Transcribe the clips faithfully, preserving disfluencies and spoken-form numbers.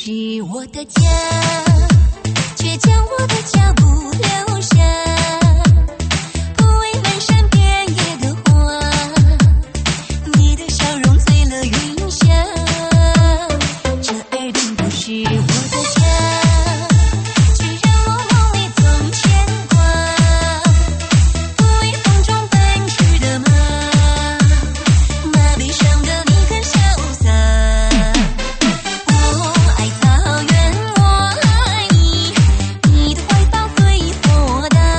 是我的家，却将我的脚步留下，不为满山遍野的花，你的笑容醉了云霞，这儿并不是我的家，却让我梦里总牵挂，不为风中奔驰的马，马背上的你很潇洒。我爱草原，我爱你，你的怀抱最豁达。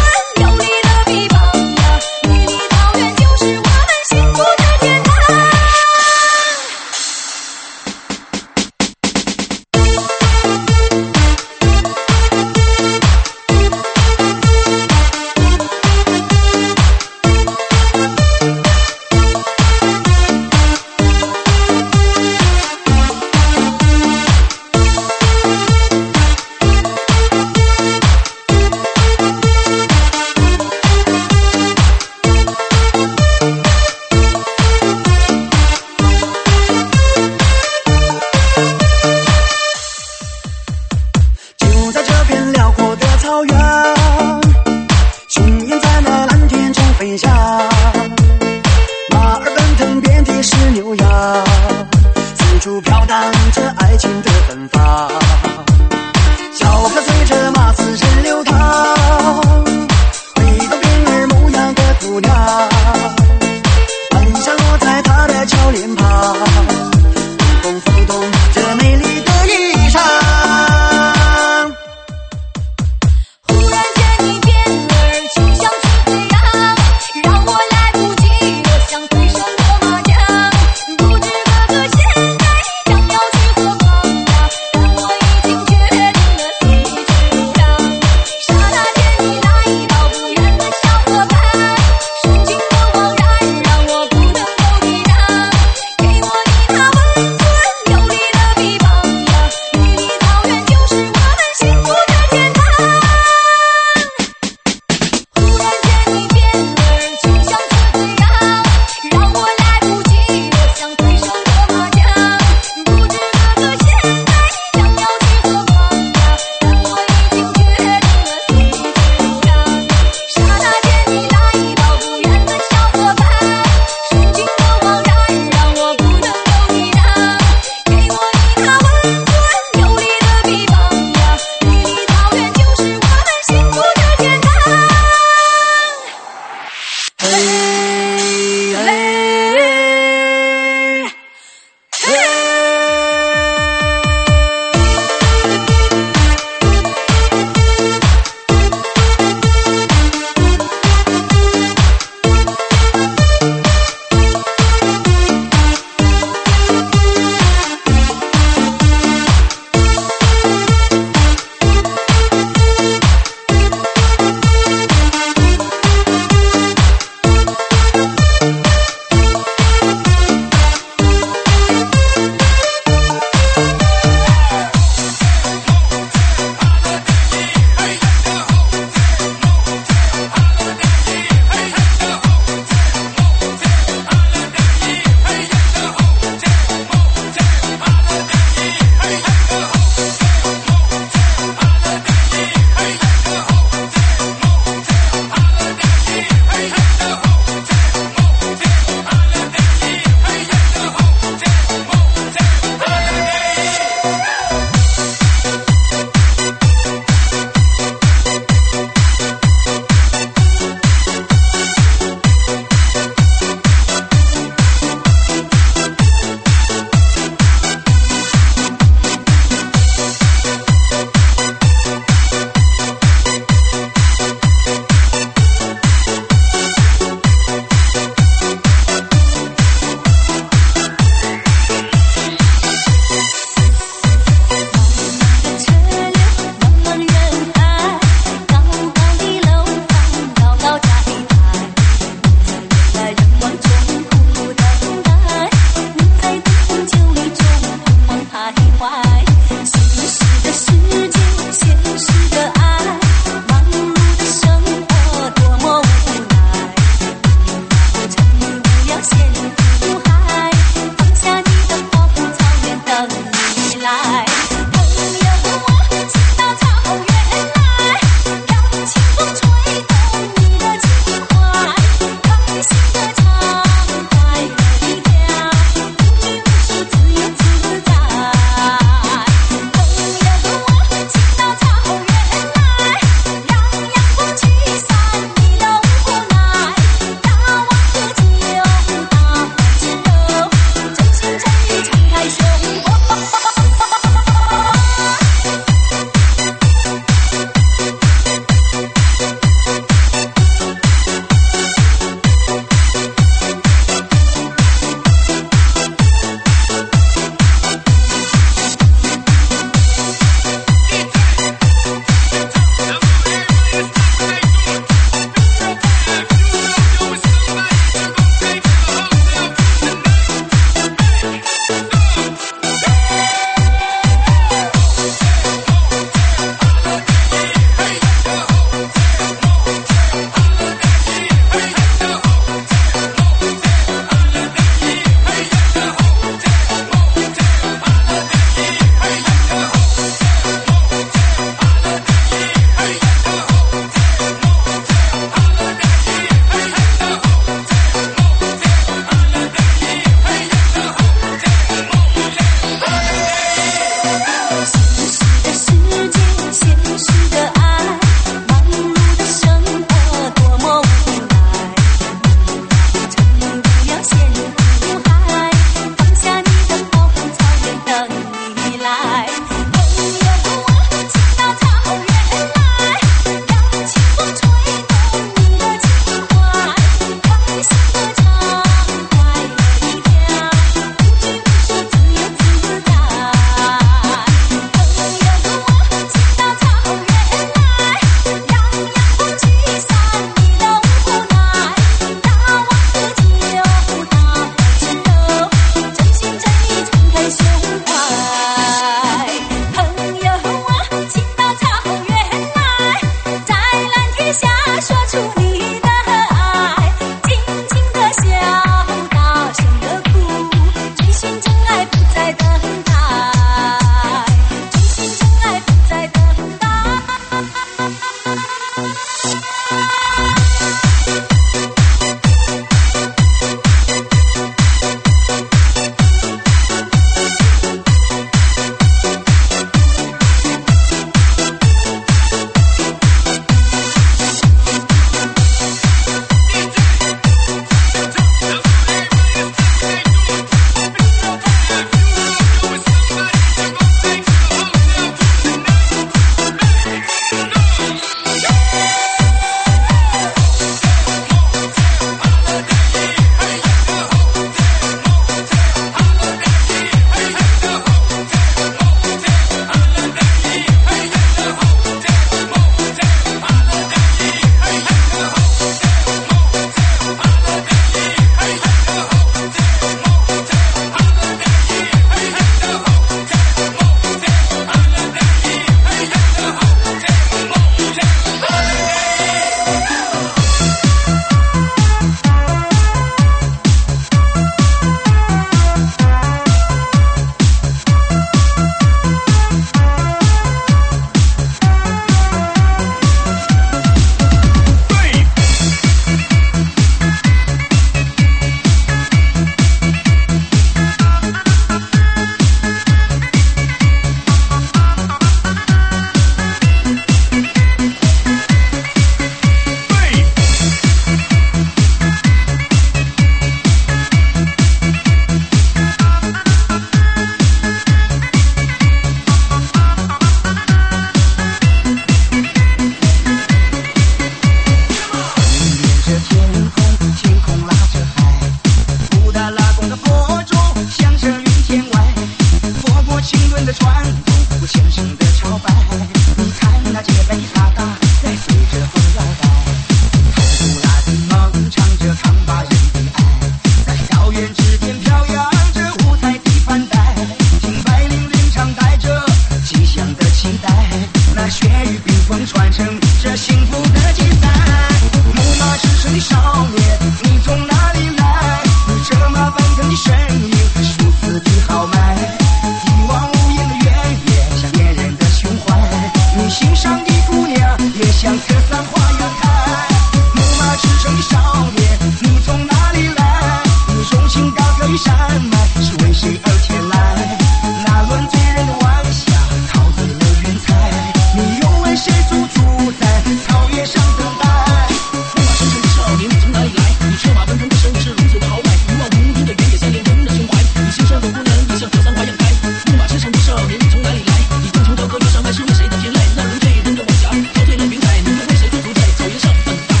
那血雨冰封传承这幸福的记载。木马驰骋的少年，你从哪里来？你这马奔腾的身影是如此的豪迈，一望无垠的原野像恋人的胸怀，你心上的姑娘也像格桑花园开。木马驰骋的少年，你从哪里来？你荣幸高歌于山脉，是为谁而前来？那轮醉人的晚霞，陶醉了云彩，你又为谁驻足在草原上等待？木马驰骋的少年，你从哪里来？你车马奔腾的身影是如此的豪迈，一望无垠的原野像恋人的胸怀，你心上的姑娘也像格桑花样开。木马驰骋的少年，你从哪里来？你用情高歌于山脉，是为谁的天籁？那轮醉人的晚霞，陶醉了云彩，你又为谁驻足在草原上等待？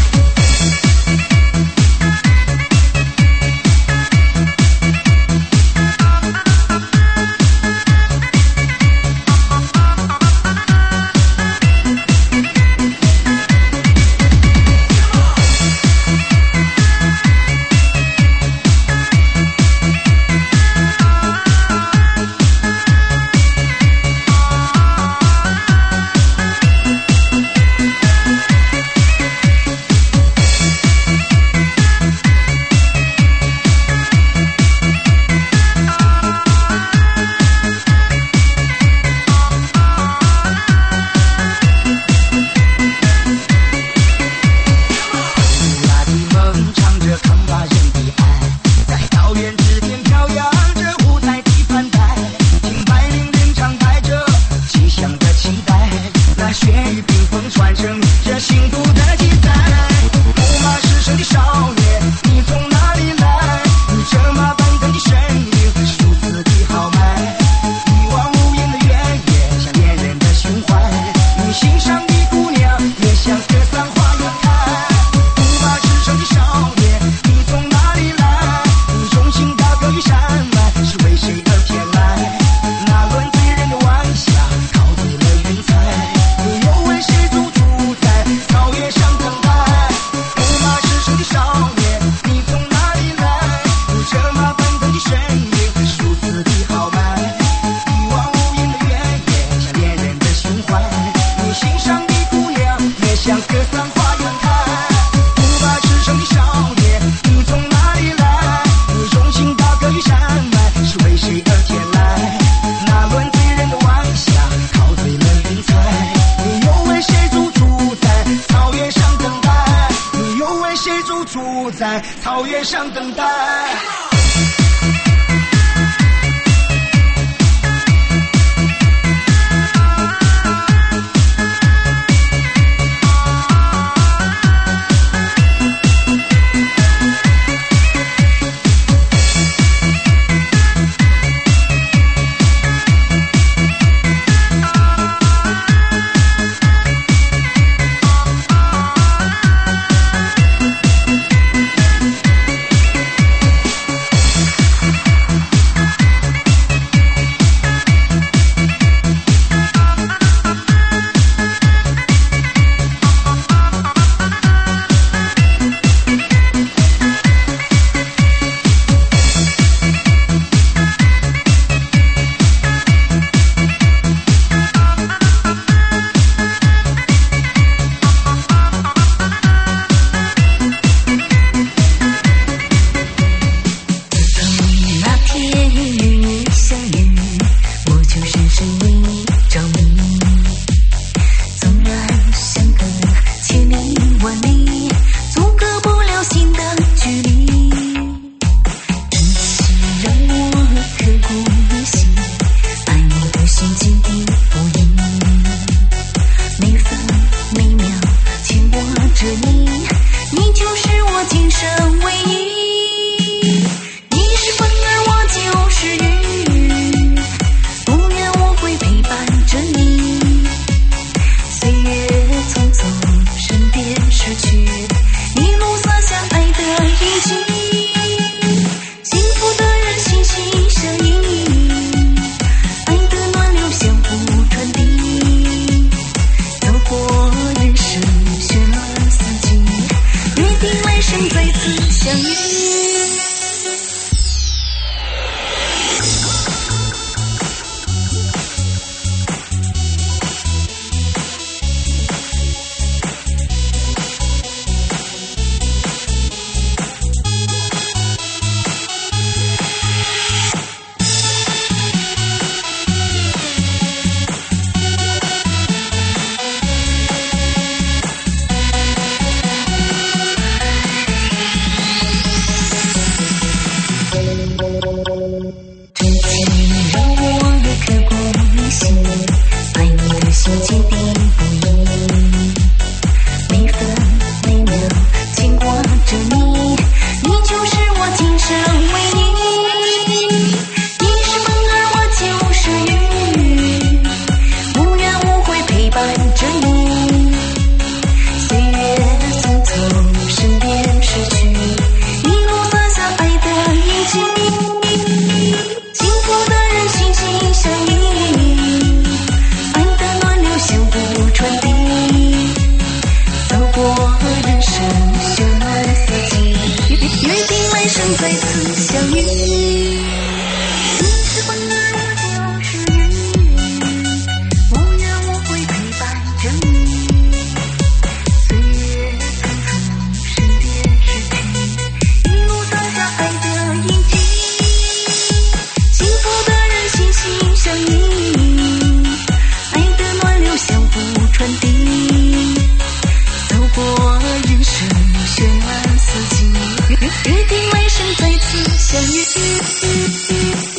在草原上等待。 地，走过人生绚烂四季，约定来生再次相遇。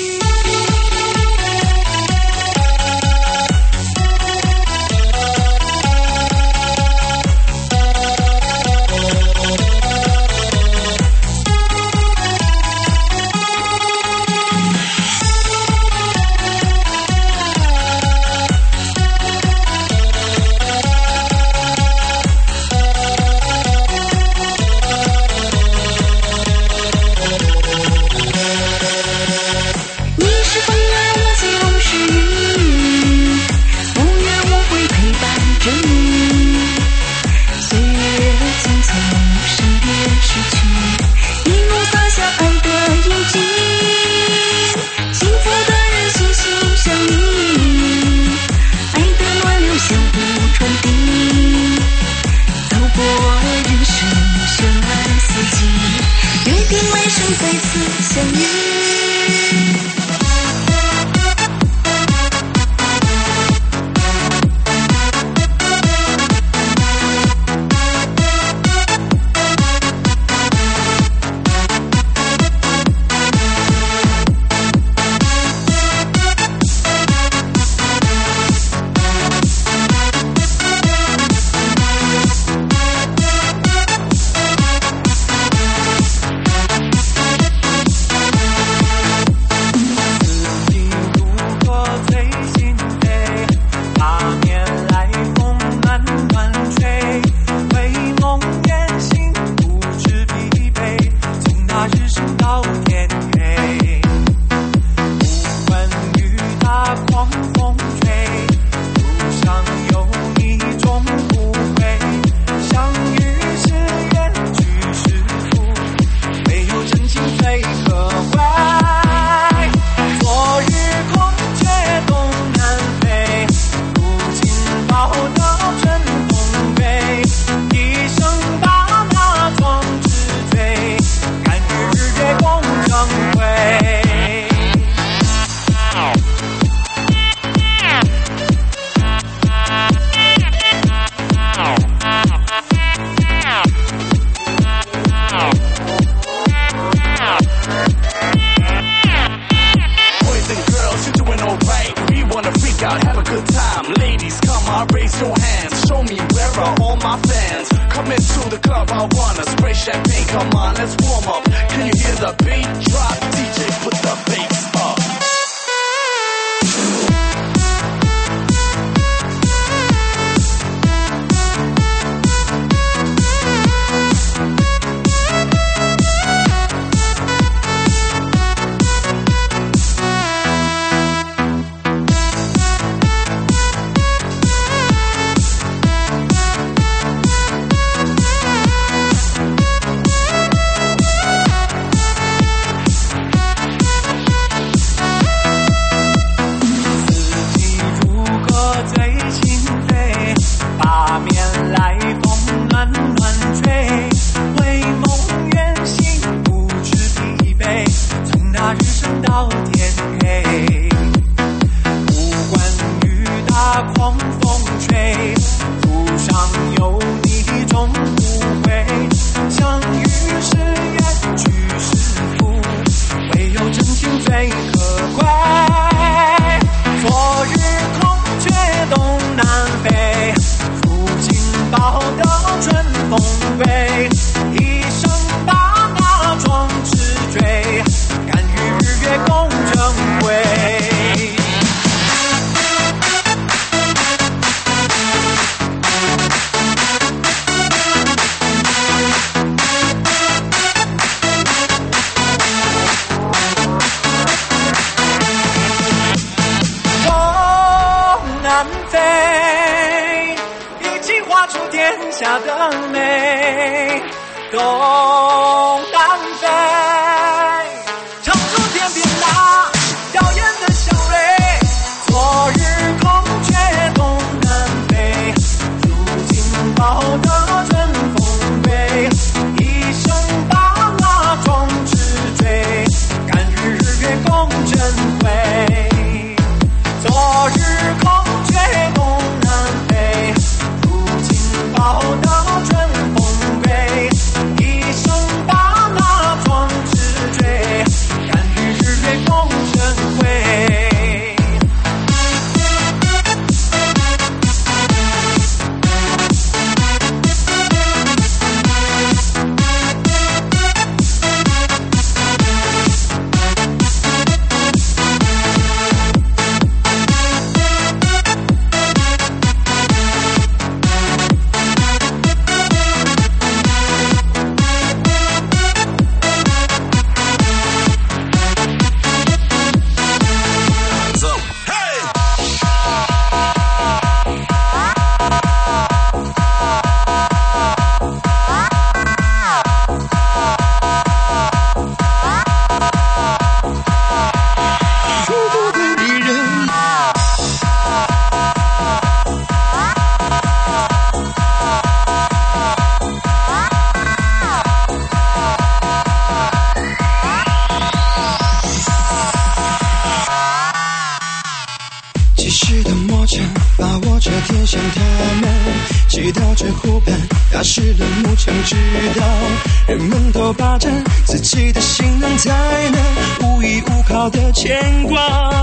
他们祈祷着湖畔打湿了牧场，直到人们都霸占自己的心能才能无依无靠的牵挂。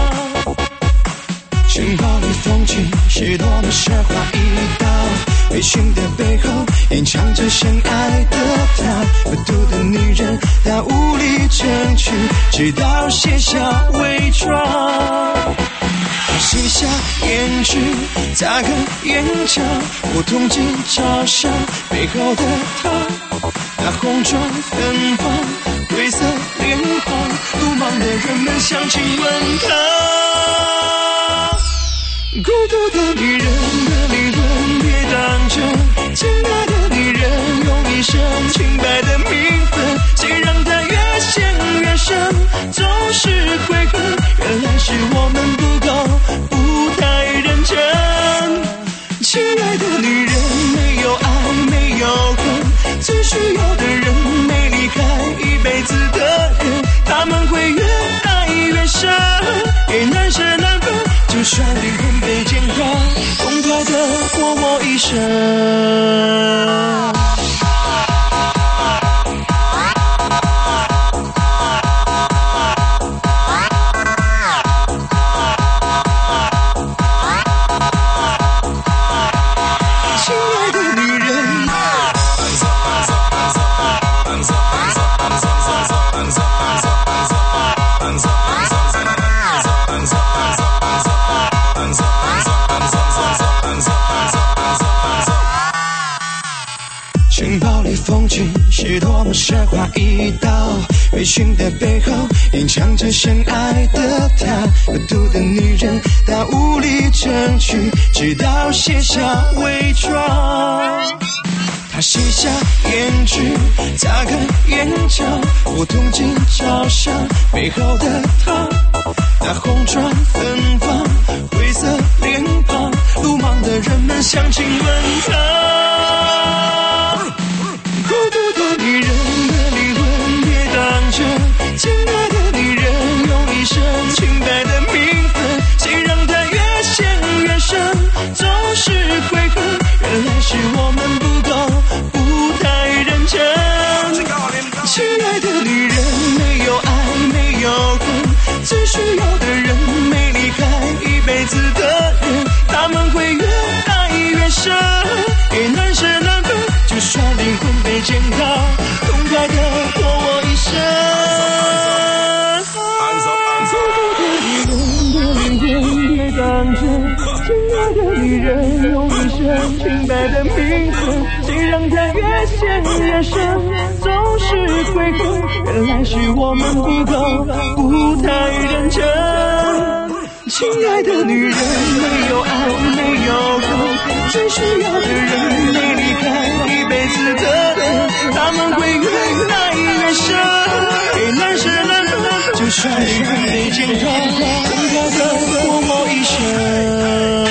城堡里风景是多么奢华一道，微醺的背后隐藏着深爱的他。孤独的女人，她无力争取，直到卸下伪装。她卸下胭脂，擦干眼角，我痛进嘲笑背后的她。那红妆芬芳，灰色脸庞，鲁莽的人们想亲吻她。孤独的女人的灵魂别当真，亲爱的女人用一生清白的名分，谁让她越陷越深，总是悔恨，原来是我们不够，不太认真。亲爱的女人没有爱没有恨，最需要的人没离开一辈子的人，他们会越爱越深，给难舍难分，就算灵魂被剪断，痛快地过我一生。城堡里风景是多么奢华一道，微醺的背后隐藏着深爱的他。孤独的女人，她无力争取，直到卸下伪装。她卸下胭脂，擦干眼角，我痛进嘲笑背后的她。那红妆芬芳，灰色脸庞，鲁莽的人们想亲吻她。孤独的女人的灵魂别当真，亲爱的女人用一生清白的名分，谁让她越陷越深，总是悔恨，原来是我们不够，不太认真。亲爱的女人没有爱没有恨，最需要的人没离开一辈子的人，他们会越爱越深，给难舍难分，就算灵魂被剪刀，痛快地过我一生。孤独的女人的灵魂别当真，亲爱的女人用一生清白的名分，谁让她越陷越深，总是悔恨，原来是我们不够，不太认真。亲爱的女人没有爱没有恨，最需要的人没离开一辈子的人，他们会越爱越深，给难舍难分，就算灵魂被剪断，痛快地过我一生。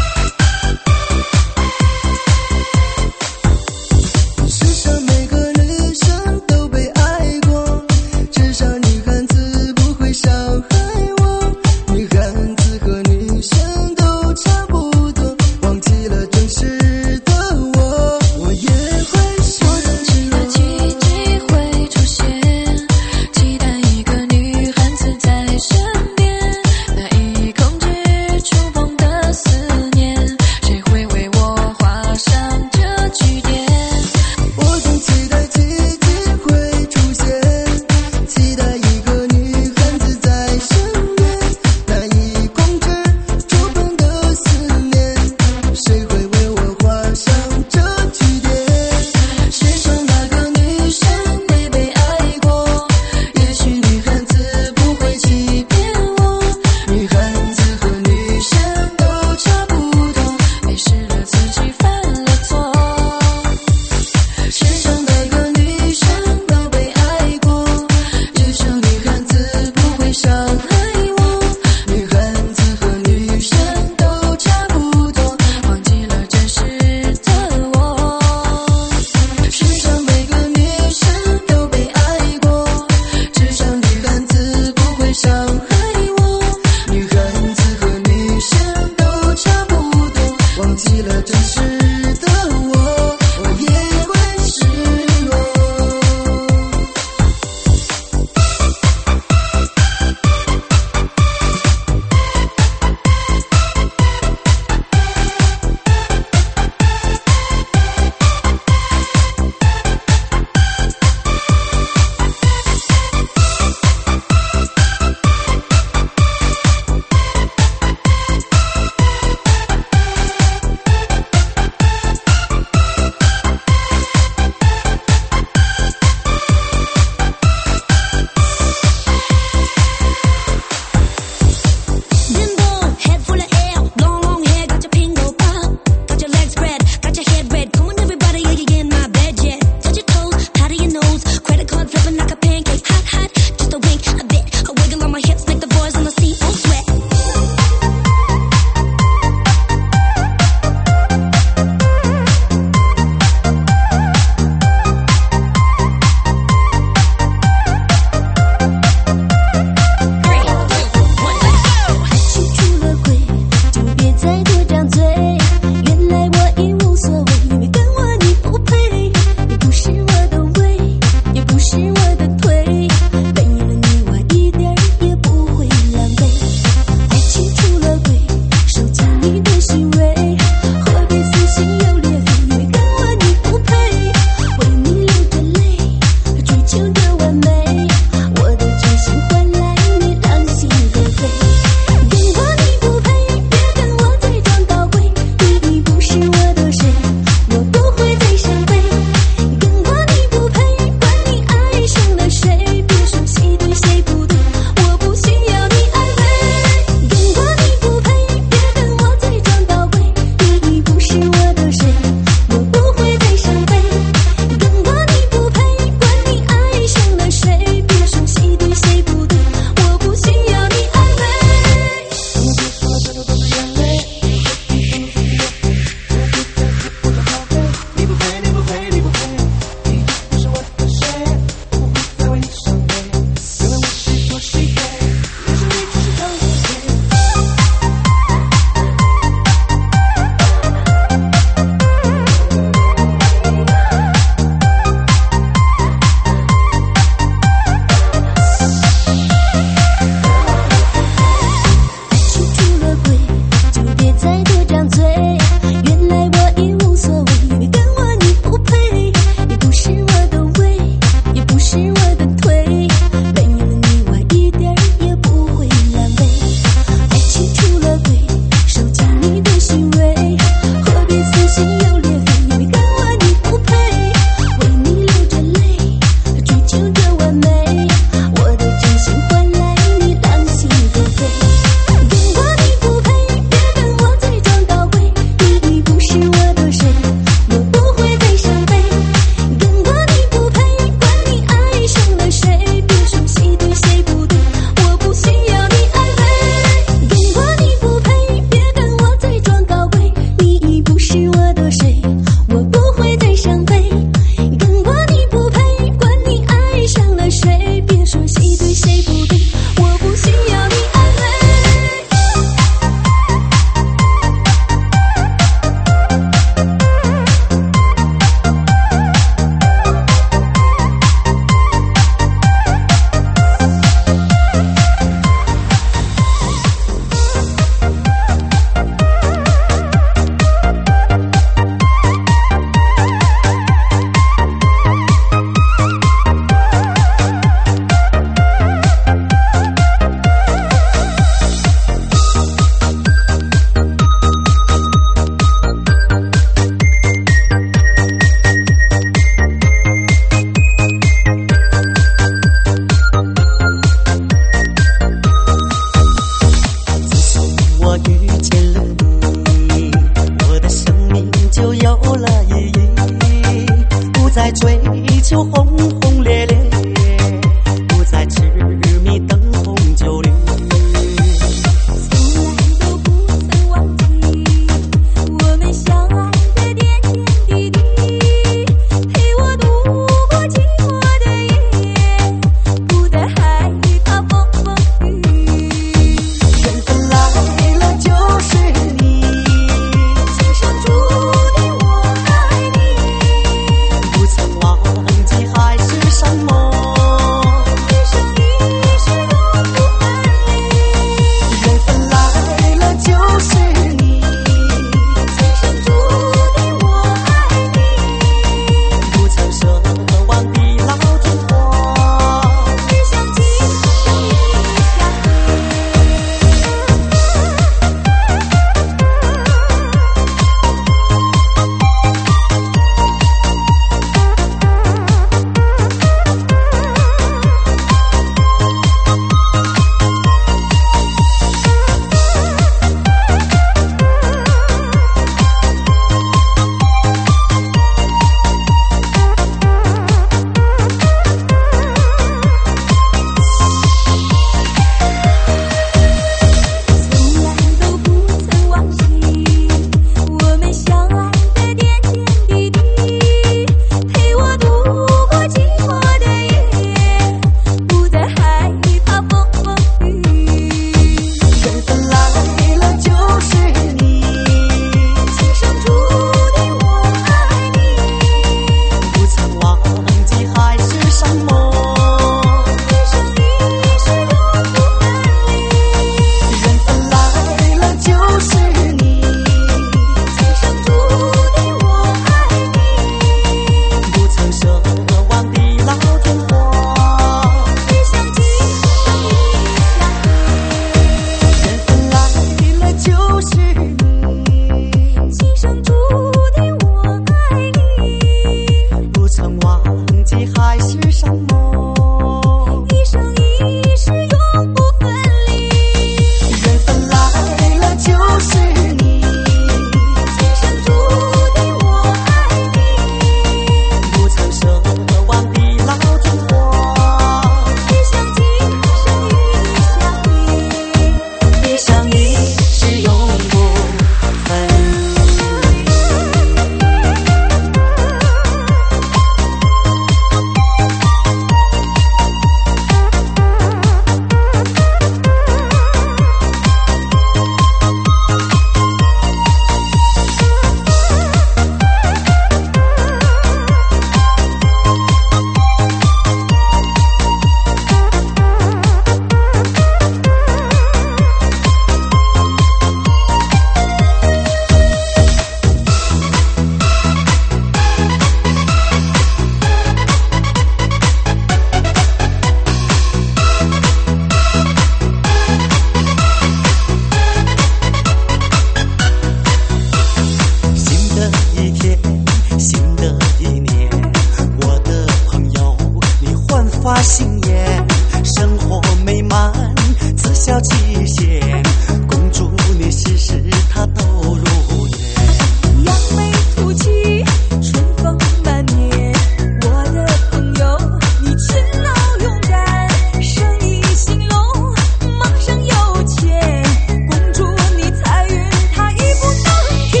他都如愿。 扬眉吐气，春风满面，我的朋友，你勤劳勇敢，生意兴隆，马上有钱，公主你财运它一步登天。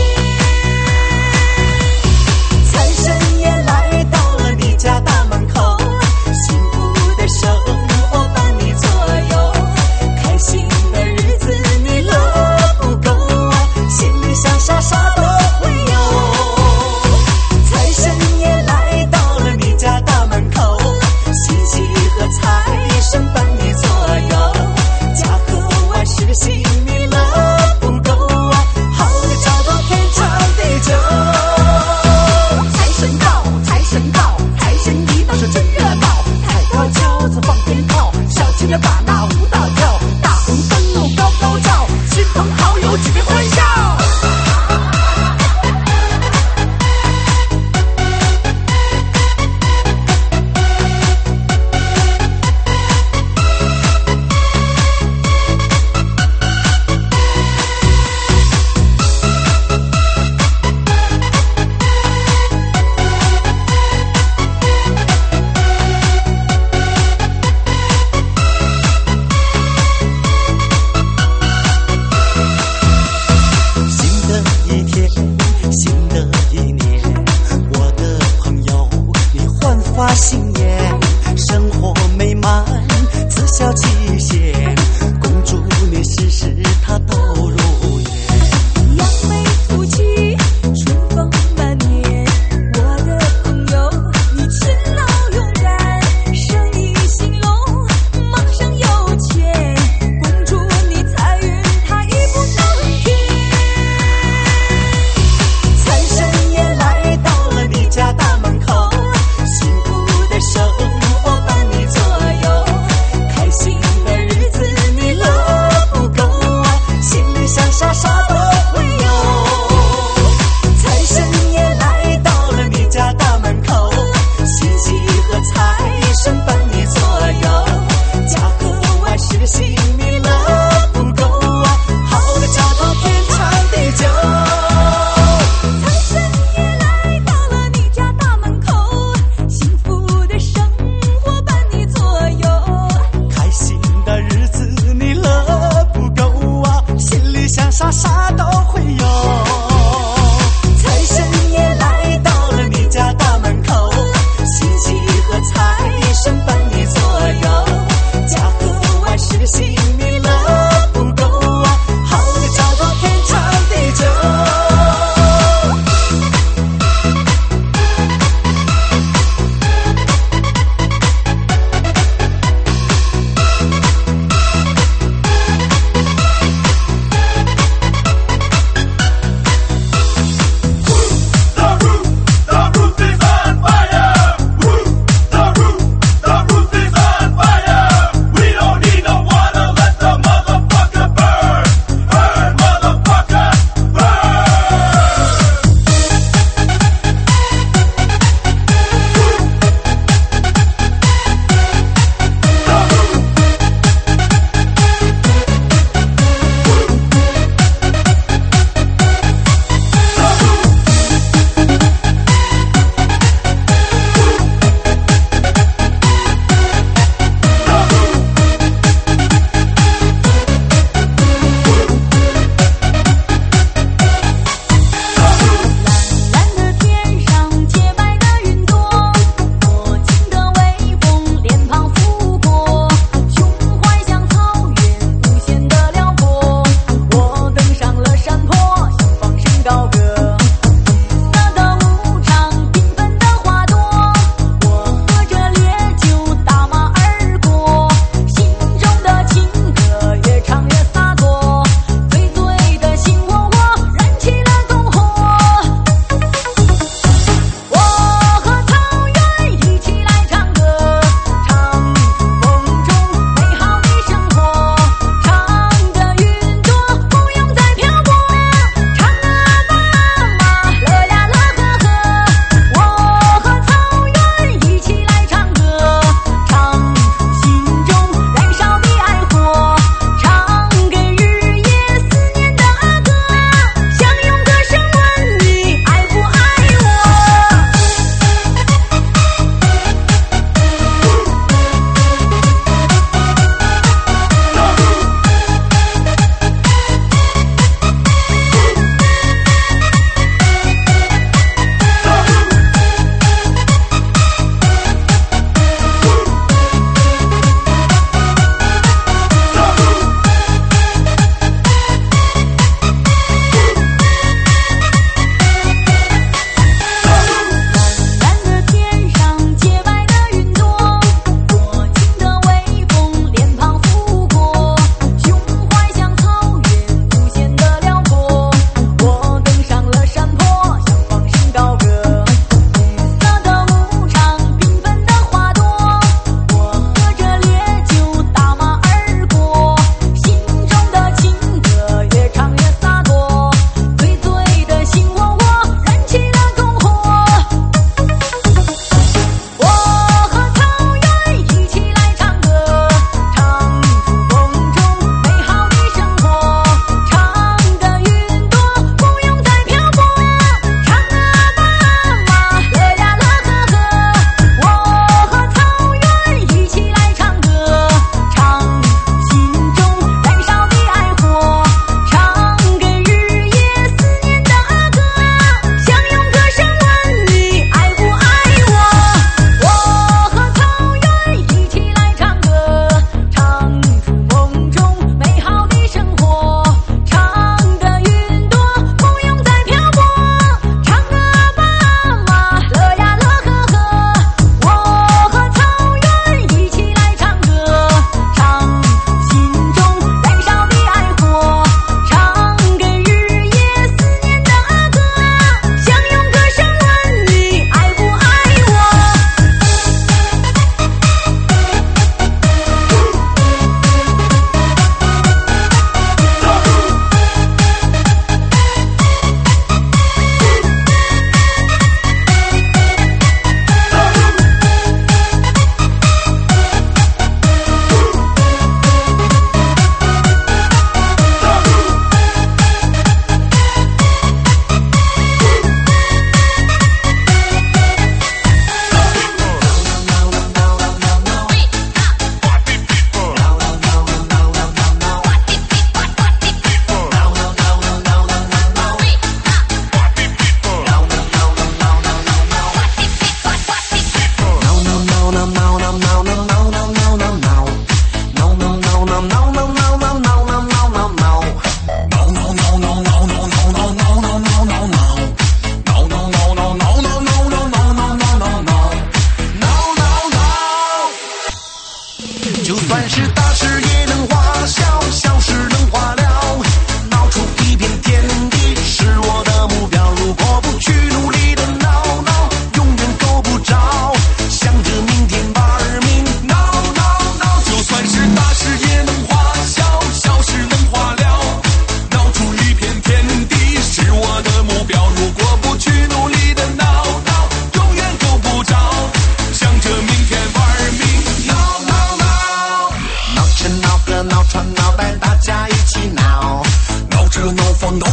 财神爷来到了你家大门口，幸福的生活伴你左右，开心的日子你乐不够啊，心里想啥啥都会有。财神爷来到了你家大门口，喜气和财神伴你左右，家和万事兴，你乐不够啊，好的找到天长地久。财神到，财神到，财神一到是真热闹，抬头轿子放鞭炮，小青年把那舞蹈跳，大红灯笼高高照，亲朋好友举杯欢笑。新的一天，新的一年，我的朋友，你焕发新颜，生活美满，自笑齐现，公主你事事她都如愿。 扬眉吐气，春风满面，我的朋友，你勤劳勇敢，生意兴隆，马上有钱，公主你财运它一步登天。 财神爷来到了你家大门口，幸福的生活伴你左右，开心的日子你乐不够啊，心里想啥啥都会有。财神爷来到了你家大门口，喜气和财神伴你左右，家和万事兴，你乐不够啊，好的找到天长地久。 财神爷来到了你家大门口，幸福的生活伴你左右， 开心的日子你乐不够啊，心里想啥啥都会有。财神爷来到了你家大门口，喜气和财神伴你左右，家和万事兴，你乐不够啊，好的找到天长地久。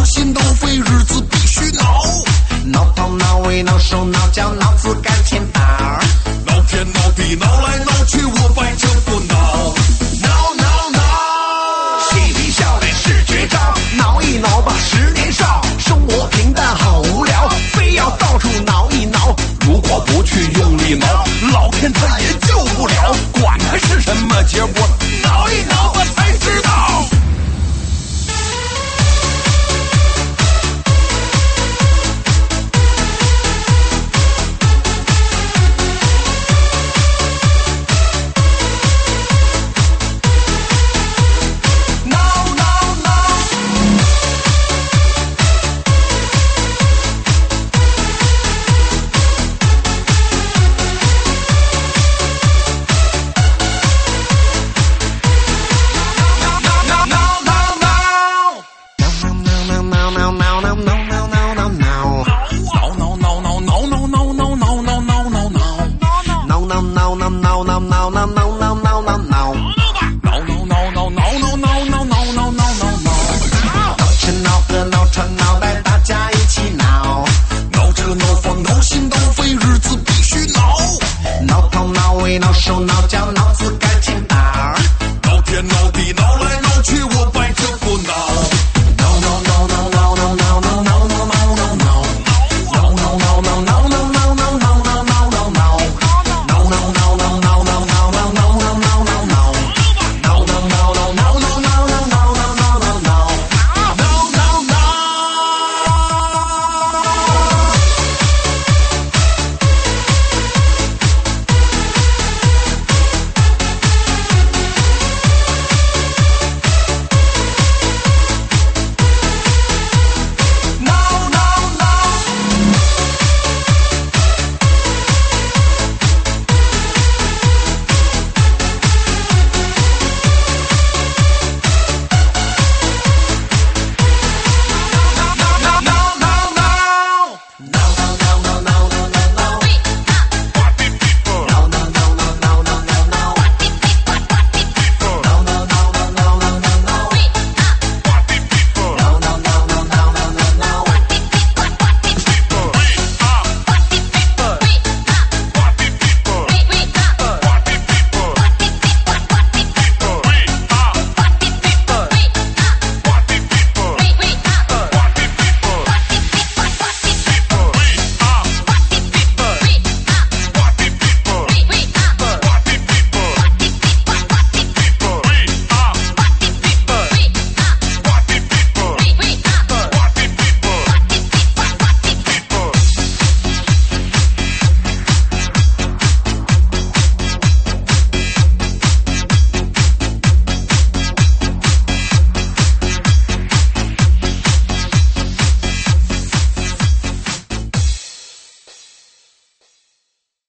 心脑肺，日子必须闹。 挠头挠尾挠手挠脚，老子干天道。 闹天闹地闹来闹去，我百折不挠。挠挠挠， 嬉皮笑脸是绝招，挠一挠吧十年少。生活平淡好无聊，非要到处挠一挠。 如果不去用力挠，老天他也救不了。管它是什么结果，挠一挠吧才知道。 挠挠挠